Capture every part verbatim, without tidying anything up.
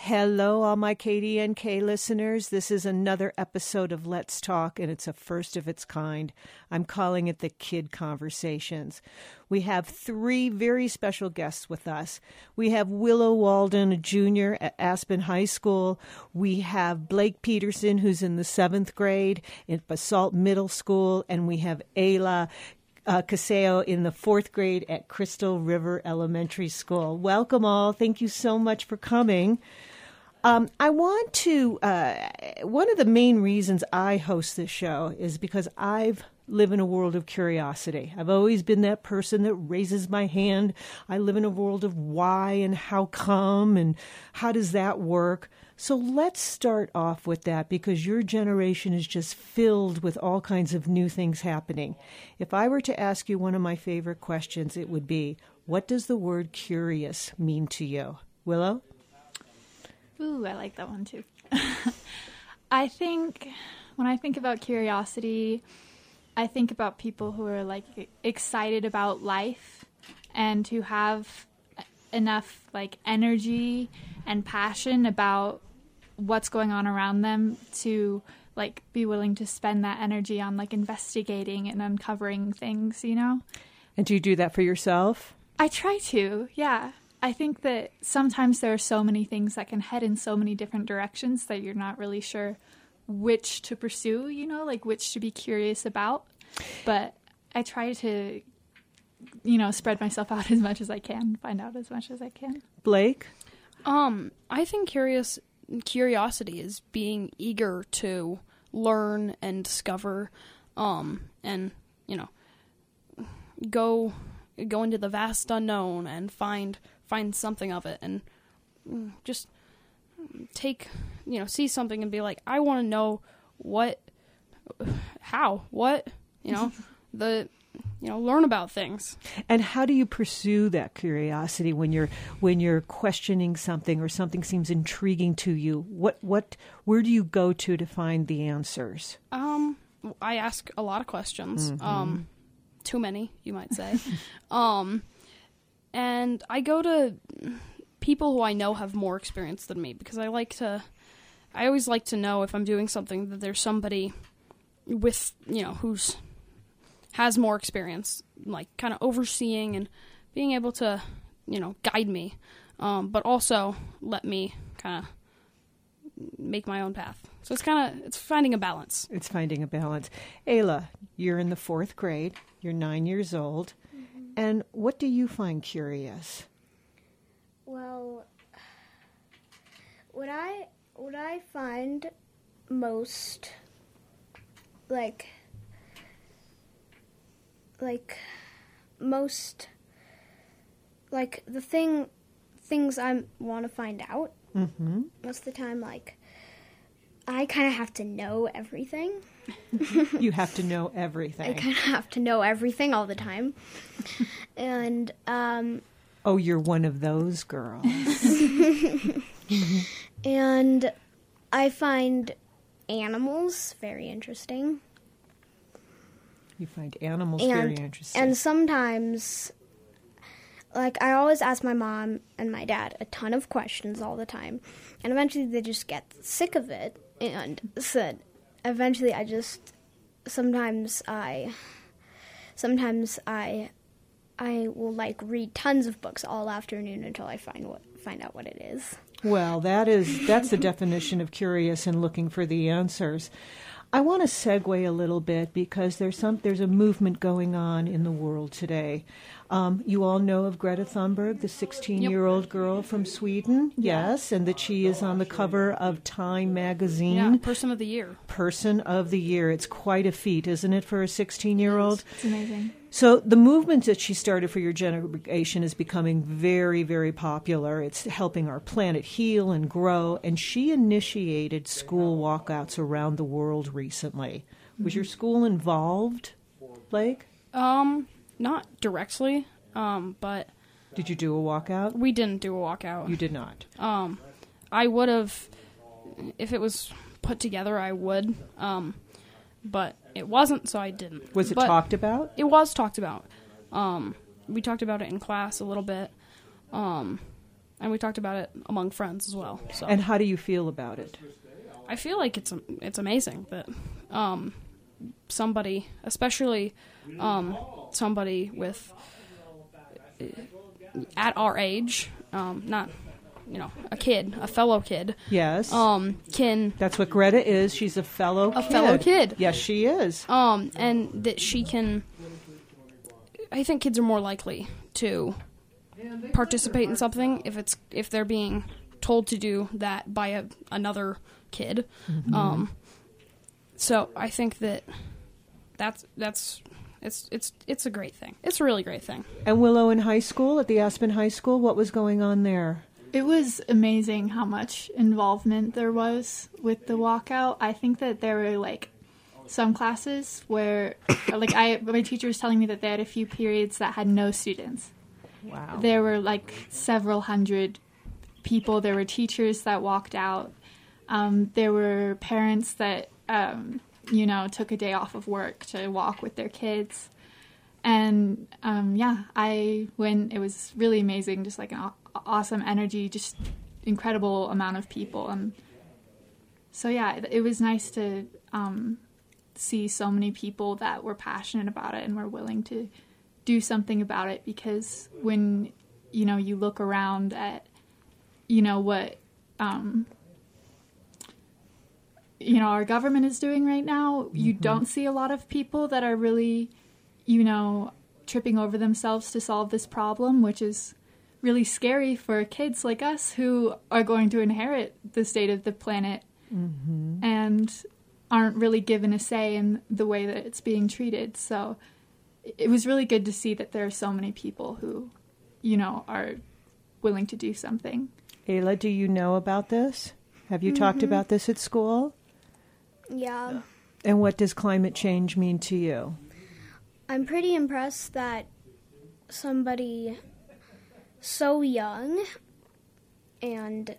Hello, all my K D N K listeners. This is another episode of Let's Talk, and it's a first of its kind. I'm calling it the Kid Conversations. We have three very special guests with us. We have Willow Walden, a junior at Aspen High School. We have Blake Peterson, who's in the seventh grade at Basalt Middle School. And we have Ayla Uh, Caseo in the fourth grade at Crystal River Elementary School. Welcome all. Thank you so much for coming. Um, I want to, uh, one of the main reasons I host this show is because I've live in a world of curiosity. I've always been that person that raises my hand. I live in a world of why and how come and how does that work. So let's start off with that because your generation is just filled with all kinds of new things happening. If I were to ask you one of my favorite questions, it would be, what does the word curious mean to you? Willow? Ooh, I like that one too. I think when I think about curiosity, I think about people who are like excited about life and who have enough like energy and passion about what's going on around them to like be willing to spend that energy on like investigating and uncovering things, you know? And do you do that for yourself? I try to, yeah. I think that sometimes there are so many things that can head in so many different directions that you're not really sure which to pursue, you know, like which to be curious about. But I try to, you know, spread myself out as much as I can, find out as much as I can. Blake? Um, I think curious curiosity is being eager to learn and discover, um, and, you know, go go into the vast unknown and find find something of it and just take, you know, see something and be like, I want to know what, how, what, you know, the, you know, learn about things. And how do you pursue that curiosity when you're when you're questioning something or something seems intriguing to you? What what where do you go to to find the answers? Um, I ask a lot of questions. Mm-hmm. Um, too many, you might say. um, and I go to people who I know have more experience than me because I like to. I always like to know if I'm doing something that there's somebody with, you know, who's has more experience, like kind of overseeing and being able to, you know, guide me, um, but also let me kind of make my own path. So it's kind of, it's finding a balance. It's finding a balance. Ayla, you're in the fourth grade. You're nine years old. Mm-hmm. And what do you find curious? Well, what I, what I find most, like, like most like the thing things I want to find out, mm-hmm. most of the time, like I kind of have to know everything. You have to know everything. I kind of have to know everything all the time. And um oh, you're one of those girls. And I find animals very interesting. You find animals and, very interesting. And sometimes, like, I always ask my mom and my dad a ton of questions all the time. And eventually they just get sick of it. And so eventually I just, sometimes I, sometimes I, I will, like, read tons of books all afternoon until I find what find out what it is. Well, that is, that's the definition of curious and looking for the answers. I want to segue a little bit because there's some there's a movement going on in the world today. Um, you all know of Greta Thunberg, the sixteen-year-old yep. girl from Sweden, yeah. yes, and that she is on the cover of Time magazine. Yeah, Person of the Year. Person of the Year. It's quite a feat, isn't it, for a sixteen-year-old? It's amazing. So the movement that she started for your generation is becoming very, very popular. It's helping our planet heal and grow, and she initiated school walkouts around the world recently. Mm-hmm. Was your school involved, Blake? Um, not directly, um, but... Did you do a walkout? We didn't do a walkout. You did not? Um, I would have, if it was put together, I would, um... but it wasn't, so I didn't. Was it but talked about? It was talked about. Um, we talked about it in class a little bit. Um, and we talked about it among friends as well. So. And how do you feel about it? I feel like it's it's amazing that um, somebody, especially um, somebody with uh, at our age, um, not you know a kid, a fellow kid. Yes. Um, can That's what Greta is. She's a fellow a kid. fellow kid. Yes, she is. Um, and that she can. I think kids are more likely to participate in something if it's if they're being told to do that by a, another kid. Mm-hmm. Um, so I think that that's that's it's it's it's a great thing. It's a really great thing. And Willow in high school, at the Aspen High School, what was going on there? It was amazing how much involvement there was with the walkout. I think that there were like some classes where, like, I my teacher was telling me that they had a few periods that had no students. Wow. There were like several hundred people. There were teachers that walked out. Um, there were parents that, um, you know, took a day off of work to walk with their kids. And, um, yeah, I went. It was really amazing, just like an aw- awesome energy, just incredible amount of people. And so, yeah, it, it was nice to um, see so many people that were passionate about it and were willing to do something about it, because when, you know, you look around at, you know, what, um, you know, our government is doing right now, mm-hmm. you don't see a lot of people that are really, you know, tripping over themselves to solve this problem, which is really scary for kids like us who are going to inherit the state of the planet mm-hmm. and aren't really given a say in the way that it's being treated. So it was really good to see that there are so many people who, you know, are willing to do something. Ayla, do you know about this? Have you mm-hmm. talked about this at school? Yeah. And what does climate change mean to you? I'm pretty impressed that somebody so young and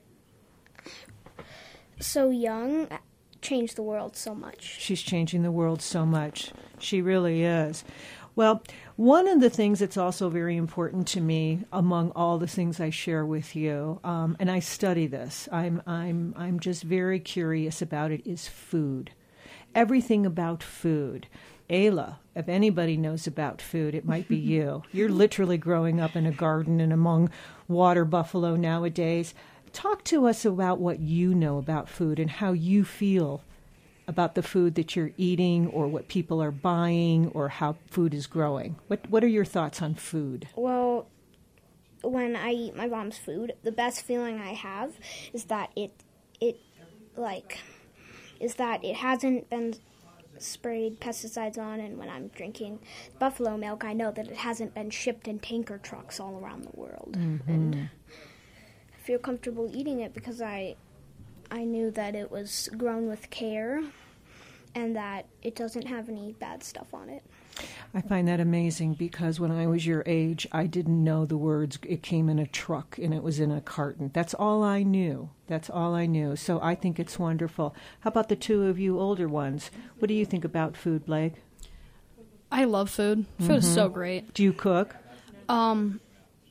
so young changed the world so much. She's changing the world so much. She really is. Well, one of the things that's also very important to me, among all the things I share with you, um, and I study this, I'm I'm I'm just very curious about it, is food. Everything about food. Ayla, if anybody knows about food, it might be you. You're literally growing up in a garden and among water buffalo nowadays. Talk to us about what you know about food and how you feel about the food that you're eating, or what people are buying, or how food is growing. What What are your thoughts on food? Well, when I eat my mom's food, the best feeling I have is that it, it, like, is that it hasn't been sprayed pesticides on, and when I'm drinking buffalo milk, I know that it hasn't been shipped in tanker trucks all around the world. Mm-hmm. And I feel comfortable eating it because I I knew that it was grown with care and that it doesn't have any bad stuff on it. I find that amazing because when I was your age, I didn't know the words, it came in a truck and it was in a carton. That's all I knew. That's all I knew. So I think it's wonderful. How about the two of you older ones? What do you think about food, Blake? I love food. Food mm-hmm. is so great. Do you cook? Um,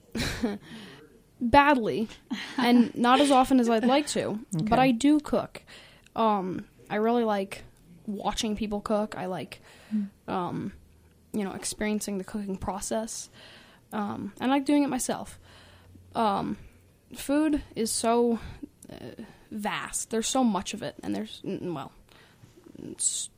badly, and not as often as I'd like to, okay. But I do cook. Um, I really like watching people cook. I like, um, you know, experiencing the cooking process. Um, I like doing it myself. Um, food is so uh, vast. There's so much of it, and there's, well, it's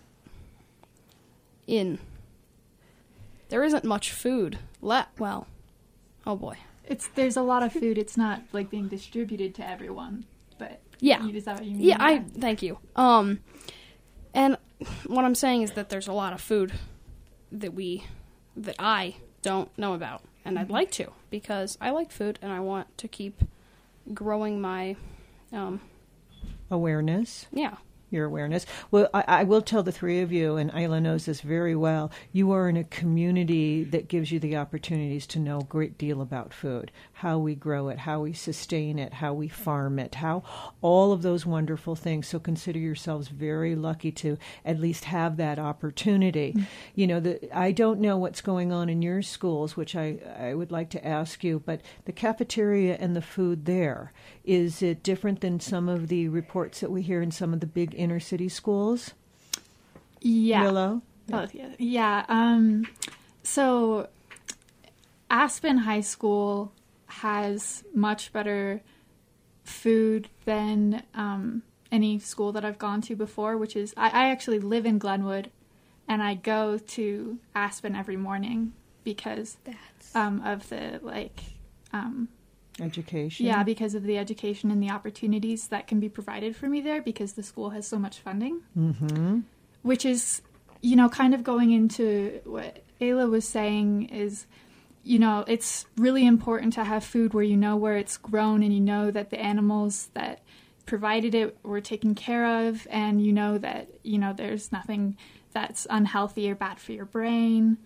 in. There isn't much food left. Well, oh boy. It's there's a lot of food. It's not like being distributed to everyone, but yeah, you, is that what you mean? Yeah, I thank you. Um, and what I'm saying is that there's a lot of food that we that I don't know about, and I'd like to, because I like food and I want to keep growing my um awareness. Yeah, your awareness. Well, I, I will tell the three of you, and Ayla knows this very well, you are in a community that gives you the opportunities to know a great deal about food, how we grow it, how we sustain it, how we farm it, how all of those wonderful things. So consider yourselves very lucky to at least have that opportunity. Mm-hmm. You know, the, I don't know what's going on in your schools, which I, I would like to ask you, but the cafeteria and the food there, is it different than some of the reports that we hear in some of the big inner city schools? Yeah. Willow? Both, yeah. Yeah. Um, so Aspen High School has much better food than um, any school that I've gone to before, which is, I, I actually live in Glenwood, and I go to Aspen every morning because um, of the, like... Um, Education. Yeah, because of the education and the opportunities that can be provided for me there, because the school has so much funding. Mm-hmm. Which is, you know, kind of going into what Ayla was saying is, you know, it's really important to have food where you know where it's grown and you know that the animals that provided it were taken care of, and you know that, you know, there's nothing that's unhealthy or bad for your brain.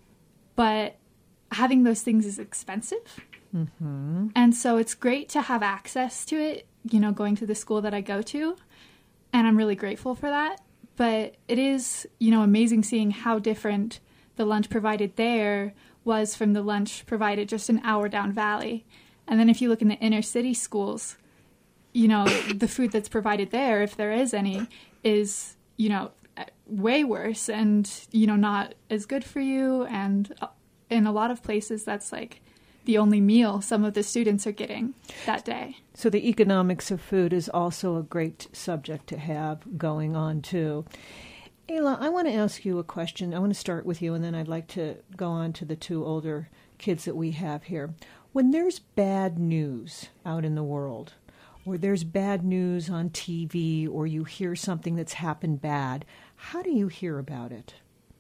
But having those things is expensive. Mm-hmm. And so it's great to have access to it, you know, going to the school that I go to. And I'm really grateful for that. But it is, you know, amazing seeing how different the lunch provided there was from the lunch provided just an hour down Valley. And then if you look in the inner city schools, you know, the food that's provided there, if there is any, is, you know, way worse and, you know, not as good for you. And in a lot of places, that's like the only meal some of the students are getting that day. So the economics of food is also a great subject to have going on, too. Ayla, I want to ask you a question. I want to start with you, and then I'd like to go on to the two older kids that we have here. When there's bad news out in the world, or there's bad news on T V, or you hear something that's happened bad, how do you hear about it?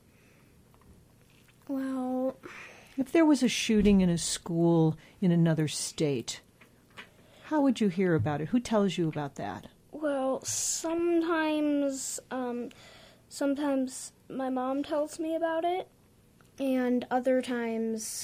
Well... If there was a shooting in a school in another state, how would you hear about it? Who tells you about that? Well, sometimes, um, sometimes my mom tells me about it, and other times...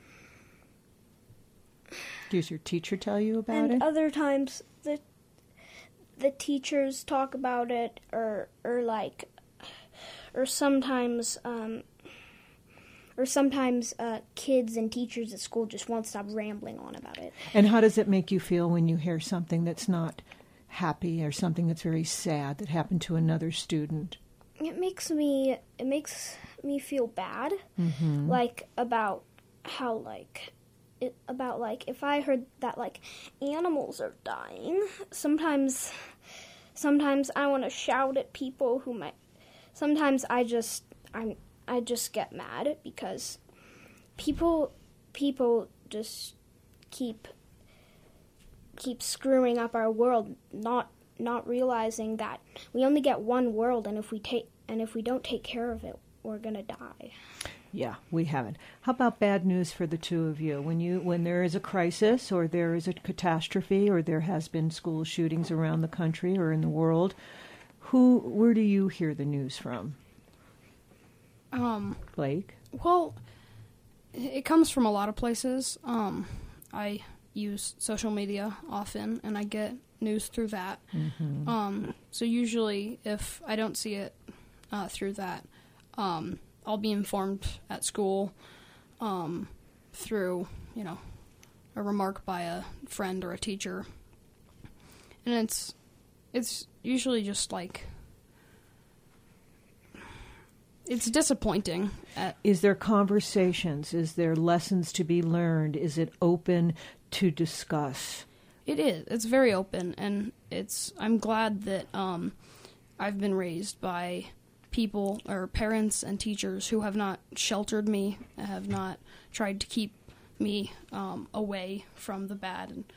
Does your teacher tell you about and it? And other times the the teachers talk about it, or, or like, or sometimes... Um, Or sometimes uh, kids and teachers at school just won't stop rambling on about it. And how does it make you feel when you hear something that's not happy or something that's very sad that happened to another student? It makes me it makes me feel bad, mm-hmm. like about how like it, about like if I heard that like animals are dying. Sometimes, sometimes I want to shout at people who might. Sometimes I just I'm. I just get mad because people people just keep keep screwing up our world, not not realizing that we only get one world, and if we take and if we don't take care of it, we're gonna die. Yeah, we haven't. How about bad news for the two of you? When you when there is a crisis or there is a catastrophe or there has been school shootings around the country or in the world, who where do you hear the news from? Um, Blake? Well, it comes from a lot of places. Um, I use social media often, and I get news through that. Mm-hmm. Um, so usually, if I don't see it uh, through that, um, I'll be informed at school um, through, you know, a remark by a friend or a teacher. And it's it's usually just like... It's disappointing. At, is there conversations? Is there lessons to be learned? Is it open to discuss? It is. It's very open, and it's. I'm glad that um, I've been raised by people or parents and teachers who have not sheltered me, have not tried to keep me um, away from the bad and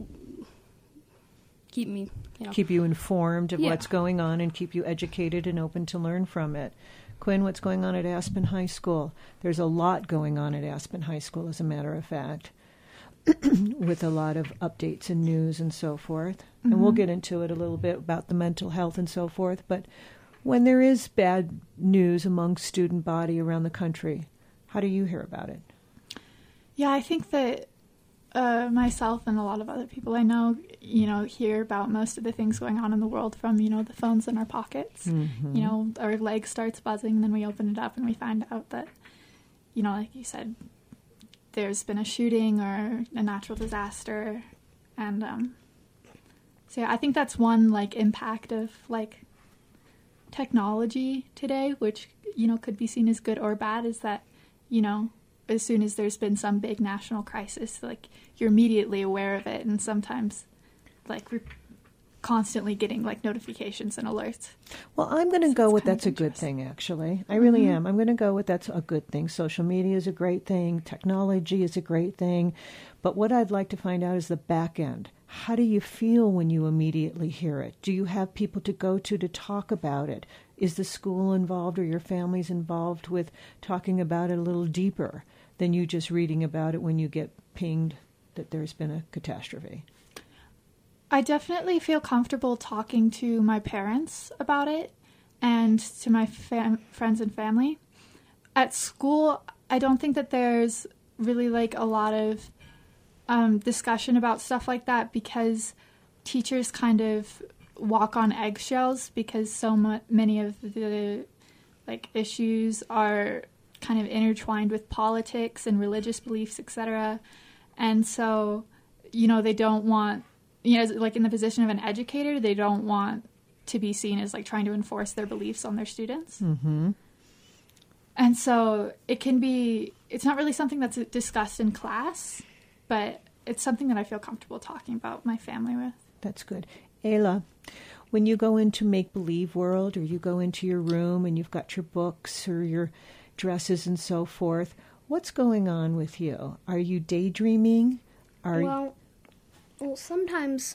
keep me, you know. Keep you informed of Yeah. what's going on and keep you educated and open to learn from it. Quinn, what's going on at Aspen High School? There's a lot going on at Aspen High School, as a matter of fact. with a lot of updates and news and so forth. Mm-hmm. And we'll get into it a little bit about the mental health and so forth. But when there is bad news among student body around the country, how do you hear about it? Yeah, I think that uh, myself and a lot of other people I know, you know, hear about most of the things going on in the world from, you know, the phones in our pockets. Mm-hmm. You know, our leg starts buzzing, and then we open it up and we find out that, you know, like you said, there's been a shooting or a natural disaster. And um, so yeah, I think that's one, like, impact of, like, technology today, which, you know, could be seen as good or bad, is that, you know, as soon as there's been some big national crisis, like, you're immediately aware of it, and sometimes, like, we're constantly getting, like, notifications and alerts. Well, I'm going to So go it's with kind of that's a good interesting. thing, actually. I really Mhm. am. I'm going to go with that's a good thing. Social media is a great thing. Technology is a great thing. But what I'd like to find out is the back end. How do you feel when you immediately hear it? Do you have people to go to to talk about it? Is the school involved or your family's involved with talking about it a little deeper than you just reading about it when you get pinged that there's been a catastrophe? I definitely feel comfortable talking to my parents about it and to my fam- friends and family. At school, I don't think that there's really, like, a lot of um, discussion about stuff like that, because teachers kind of walk on eggshells, because so mu- many of the, like, issues are kind of intertwined with politics and religious beliefs, et cetera. And so, you know, they don't want, you know, like, in the position of an educator, they don't want to be seen as, like, trying to enforce their beliefs on their students. Mm-hmm. And so it can be, it's not really something that's discussed in class, but it's something that I feel comfortable talking about with my family with. That's good. Ayla, when you go into make-believe world, or you go into your room and you've got your books or your dresses and so forth, what's going on with you? Are you daydreaming? Are Well, well, sometimes,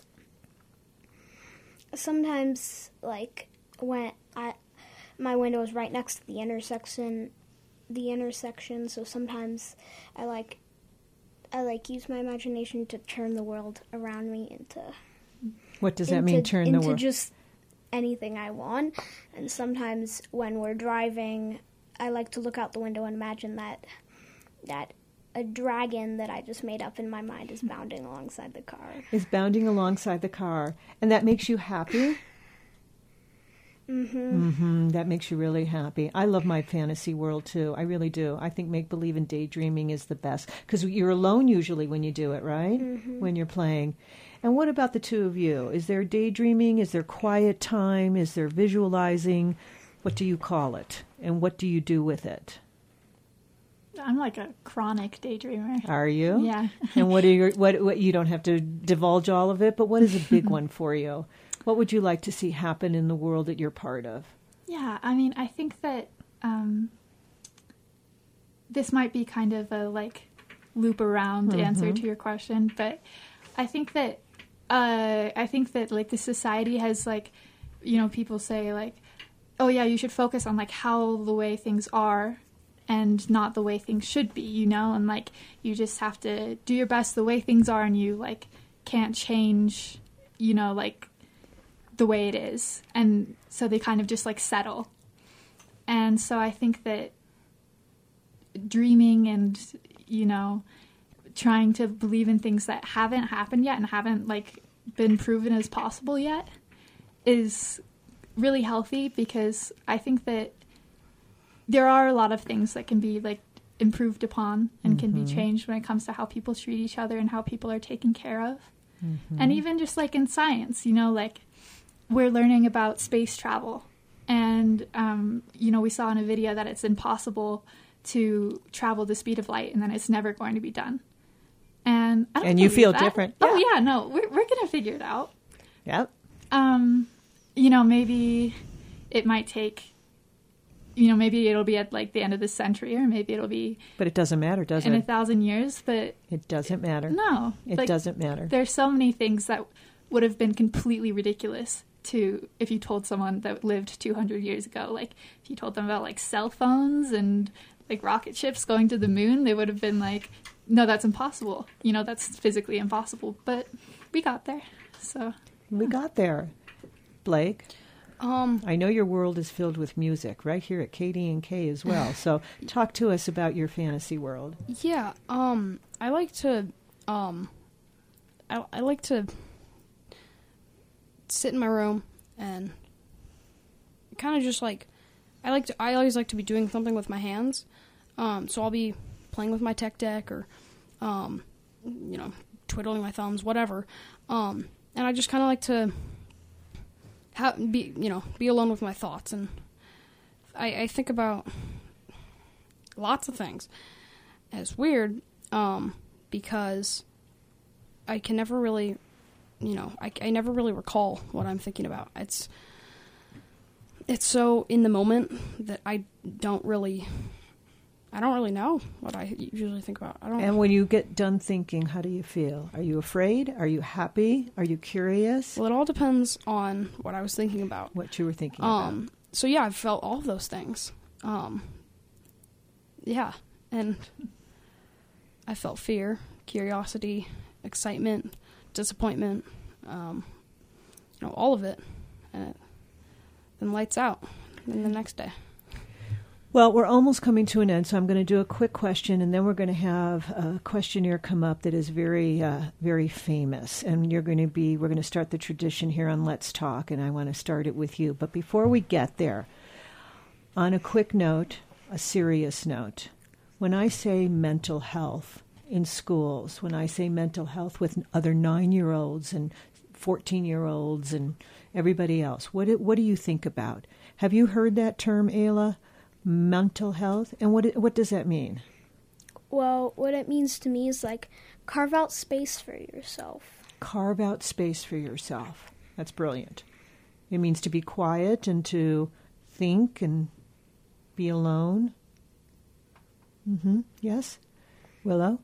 sometimes, like, when I, my window is right next to the intersection, the intersection, so sometimes I, like, I, like, use my imagination to turn the world around me into... what does that into, mean, turn the into world? just anything I want. And sometimes when we're driving, I like to look out the window and imagine that that a dragon that I just made up in my mind is bounding alongside the car. Is bounding alongside the car. And that makes you happy? Mm-hmm. Mm-hmm. That makes you really happy. I love my fantasy world, too. I really do. I think make-believe and daydreaming is the best. Because you're alone usually when you do it, right? Mm-hmm. When you're playing. And what about the two of you? Is there daydreaming? Is there quiet time? Is there visualizing? What do you call it? And what do you do with it? I'm like a chronic daydreamer. Are you? Yeah. And what are your, what, what, you don't have to divulge all of it, but what is a big one for you? What would you like to see happen in the world that you're part of? Yeah, I mean, I think that um, this might be kind of a, like, loop around Mhm. answer to your question, but I think that uh, I think that, like, the society has, like, you know, people say, like, oh yeah, you should focus on, like, how the way things are and not the way things should be, you know, and, like, you just have to do your best the way things are, and you, like, can't change, you know, like, the way it is. And so they kind of just, like, settle. And so I think that dreaming and, you know, trying to believe in things that haven't happened yet and haven't, like, been proven as possible yet is really healthy, because I think that there are a lot of things that can be, like, improved upon and can be changed when it comes to how people treat each other and how people are taken care of. Mm-hmm. And even just, like, in science, you know, like, we're learning about space travel. And, um, you know, we saw in a video that it's impossible to travel the speed of light, and then it's never going to be done. And I don't And you believe feel that. different. Oh, yeah, no, we're, we're going to figure it out. Yep. Um, you know, maybe it might take, you know, maybe it'll be at, like, the end of this century, or maybe it'll be But it doesn't matter, does in a it? thousand years, but It doesn't matter. no. It like, doesn't matter. There's so many things that would have been completely ridiculous to if you told someone that lived two hundred years ago. Like, if you told them about, like, cell phones and, like, rocket ships going to the moon, they would have been like, no, that's impossible. You know, that's physically impossible. But we got there. So We got there. Blake, Um, I know your world is filled with music right here at K D and K as well. So talk to us about your fantasy world. yeah, um, I like to, um, I, I like to sit in my room and kind of just like, I like to, I always like to be doing something with my hands. Um, so I'll be playing with my tech deck or, um, you know, twiddling my thumbs, whatever. Um, and I just kind of like to ha- be, you know, be alone with my thoughts. And I, I think about lots of things. And it's weird, um, because I can never really, you know, I, I never really recall what I'm thinking about. It's, it's so in the moment that I don't really, I don't really know what I usually think about. I don't. And when you get done thinking, how do you feel? Are you afraid? Are you happy? Are you curious? Well, it all depends on what I was thinking about. What you were thinking Um, about. so yeah, I've felt all of those things. Um, yeah, and I felt fear, curiosity, excitement, disappointment, um, you know, all of it. And it then lights out. Then the next day. Well, we're almost coming to an end, so I'm going to do a quick question, and then we're going to have a questionnaire come up that is very, uh, very famous. And you're going to be, we're going to start the tradition here on Let's Talk, and I want to start it with you. But before we get there, on a quick note, a serious note, when I say mental health in schools, when I say mental health with other nine-year-olds and fourteen-year-olds and everybody else, what do, what do you think about? Have you heard that term, Ayla? Mental health? And what what does that mean? Well, what it means to me is like carve out space for yourself. Carve out space for yourself. That's brilliant. It means to be quiet and to think and be alone. Mm-hmm. Yes? Willow?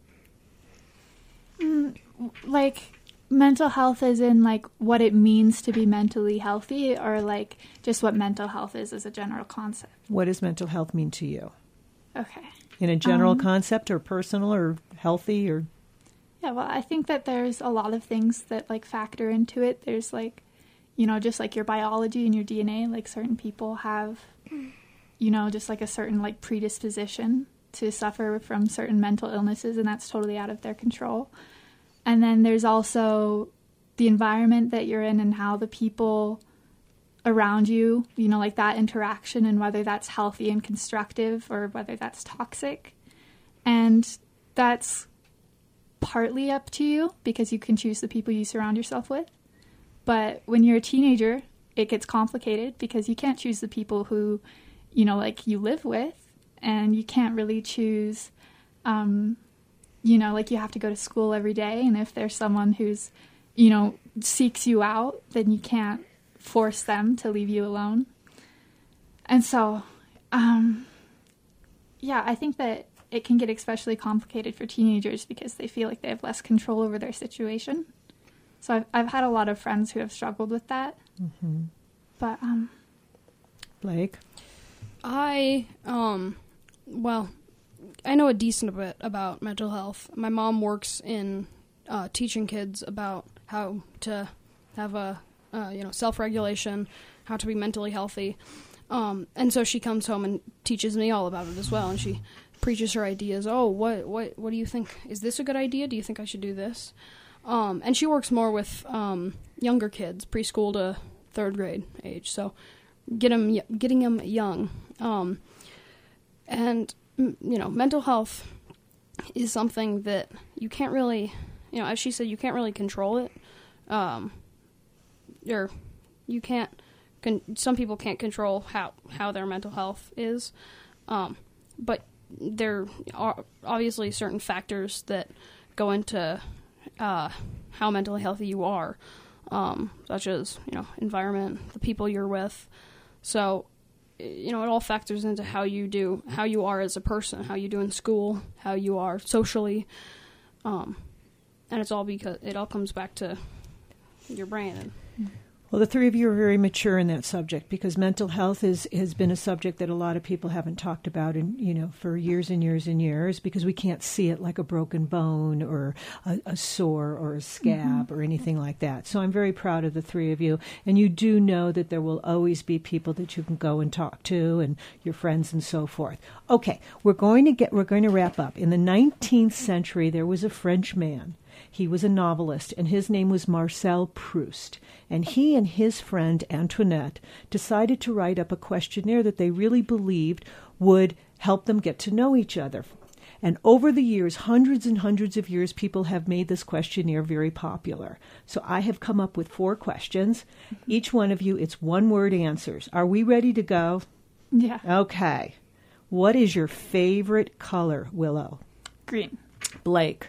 Mm, like mental health as in like what it means to be mentally healthy, or like just what mental health is as a general concept? What does mental health mean to you? Okay. In a general Um, concept or personal or healthy or... Yeah, well, I think that there's a lot of things that like factor into it. There's like, you know, just like your biology and your D N A, like certain people have, you know, just like a certain like predisposition to suffer from certain mental illnesses, and that's totally out of their control. And then there's also the environment that you're in and how the people around you, you know, like that interaction, and whether that's healthy and constructive or whether that's toxic. And that's partly up to you because you can choose the people you surround yourself with. But when you're a teenager, it gets complicated because you can't choose the people who, you know, like you live with, and you can't really choose, um, you know, like you have to go to school every day. And if there's someone who's, you know, seeks you out, then you can't force them to leave you alone. And so, um, yeah, I think that it can get especially complicated for teenagers because they feel like they have less control over their situation. So I've, I've had a lot of friends who have struggled with that. Mm-hmm. But, um... Blake? I, um, well, I know a decent bit about mental health. My mom works in uh, teaching kids about how to have a, uh, you know, self-regulation, how to be mentally healthy. Um, and so she comes home and teaches me all about it as well. And she preaches her ideas. Oh, what, what, what do you think? Is this a good idea? Do you think I should do this? Um, and she works more with um, younger kids, preschool to third grade age. So get them, getting them young. Um, and, you know, mental health is something that you can't really, you know, as she said, you can't really control it. Um, or you can't, con- some people can't control how, how their mental health is. Um, but there are obviously certain factors that go into uh, how mentally healthy you are, um, such as, you know, environment, the people you're with. So, you know, it all factors into how you do, how you are as a person, how you do in school, how you are socially. Um, and it's all because it all comes back to your brain. And Well, the three of you are very mature in that subject because mental health is, has been a subject that a lot of people haven't talked about in, you know, for years and years and years because we can't see it like a broken bone or a, a sore or a scab mm-hmm. or anything like that. So I'm very proud of the three of you. And you do know that there will always be people that you can go and talk to and your friends and so forth. Okay, we're going to get, we're going to wrap up. In the nineteenth century, there was a French man. He was a novelist, and his name was Marcel Proust. And he and his friend Antoinette decided to write up a questionnaire that they really believed would help them get to know each other. And over the years, hundreds and hundreds of years, people have made this questionnaire very popular. So I have come up with four questions. Each one of you, it's one-word answers. Are we ready to go? Yeah. Okay. What is your favorite color, Willow? Green. Blake?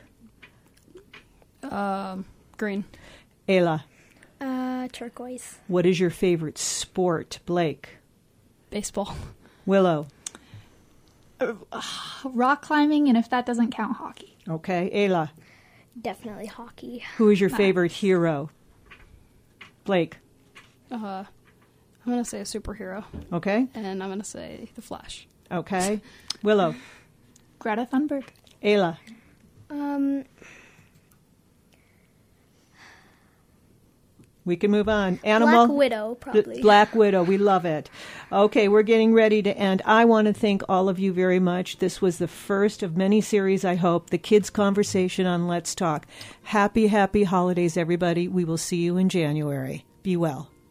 Um, green. Ayla? Uh, turquoise. What is your favorite sport, Blake? Baseball. Willow? Rock climbing, and if that doesn't count, hockey. Okay. Ayla? Definitely hockey. Who is your Nice. favorite hero? Blake? Uh, I'm gonna say a superhero, Okay. and I'm gonna say the Flash. Okay. Willow? Greta Thunberg. Ayla? Um, We can move on. Animal? Black Widow, probably. B- Black Widow. We love it. Okay, we're getting ready to end. I want to thank all of you very much. This was the first of many series, I hope, the Kids Conversation on Let's Talk. Happy, happy holidays, everybody. We will see you in January. Be well.